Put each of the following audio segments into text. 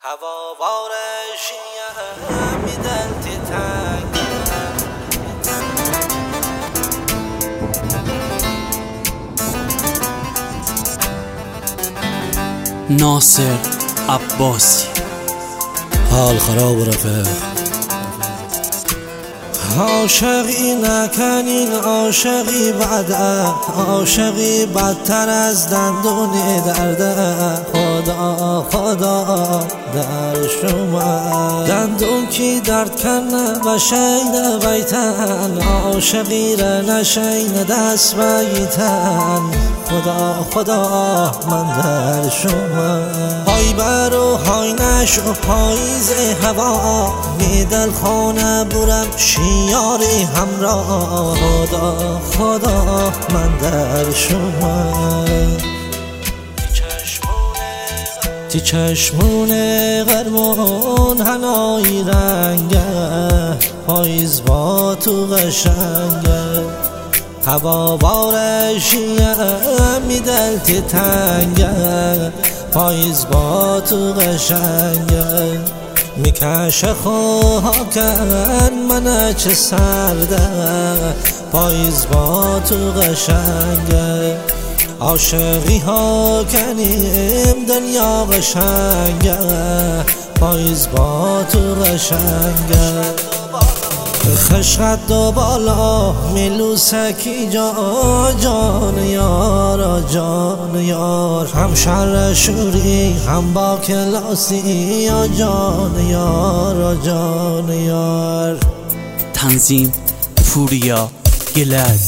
هوا میدلتی تنگ ناصر عباسی. حال خراب رفیق، عاشقی نکنین، عاشقی بده، عاشقی بدتر از دندون درده. خدا خدا در شما دندون کی درد کنه و شین بیتن، عاشقی را نشین دست بیتن. خدا خدا من در شما های برو های نشو پاییز هوا میدل خانه برم شیاری همراه. خدا خدا من در شما تی چشمون قرمون هنایی رنگه، پاییز با تو قشنگه. هوا بارشیه میدلتی تنگه، پاییز با تو قشنگه. میکشه خواکن منه چه سرده، پاییز با تو قشنگه. عاشقی ها کنیم دنیا قشنگه، پاییز با تو قشنگه. خشقت دو بالا میلوسکی جا جان یار جان یار، هم شر شوری هم با کلاسی یا جان یار جان یار. تنظیم پوریا گلد.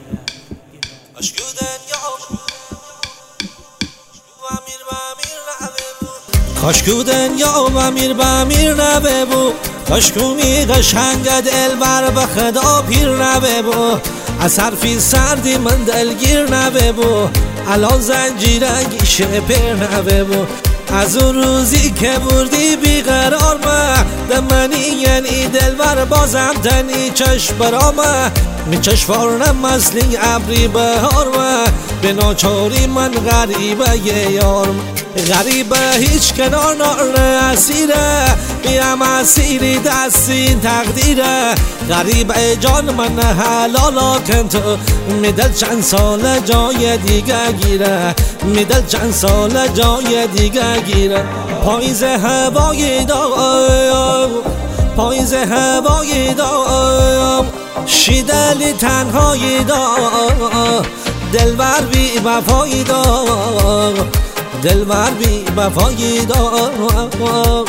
کاشکو دنیا و امیر به امیر نببو، کاشکو می قشنگ دل بر به خدا پیر نببو. از حرفی سردی من دلگیر نببو، الان زنجیره گیشه پیر نببو. از اون روزی که بردی بیقرار ما دمنی یعنی دل بر بازم تنی چشم برامه می چشوارنم مثلی عبری بهار ما. به ناچاری من غریبه یار، غریبه هیچ کنار نار اسیره، بیم اسیری دستین تقدیره. غریبه جان من حلالا کن تو، میدل چند سال جای دیگه گیره، میدل چند سال جای دیگه گیره. پاییز هوای دام، پاییز هوای دام، شیدلی تنهایی دام. دلبر بی وفایی دام، دلبر بی وفایی دام.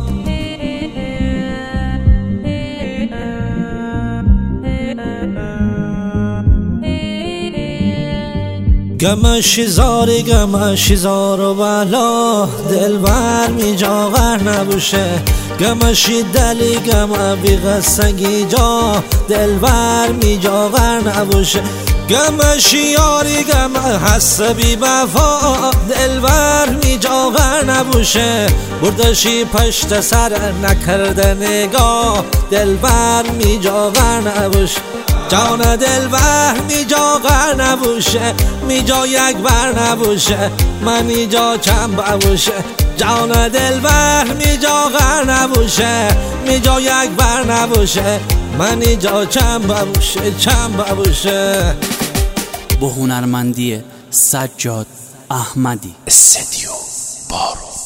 گمشی زاری گمشی زار و بلا، دلبر می جاغر نبوشه. گمشی دلی گم بی قصگی جا، دلبر می جاغر نبوشه. گمشی یاری گم حس بی وفا، دلبر می جاغر نبوشه. بردشی پشت سر نکرده نگاه، دلبر می جاغر نبوشه. جان دلبر می جاغر نبوشه، می جا یک بر نبوشه، من اینجا چند ببوشه. جان دلبر می جاغر نبوشه، می جا یک بر نبوشه، من اینجا چند ببوشه چند ببوشه. با هنرمندی سجاد احمدی. استدیو بارو.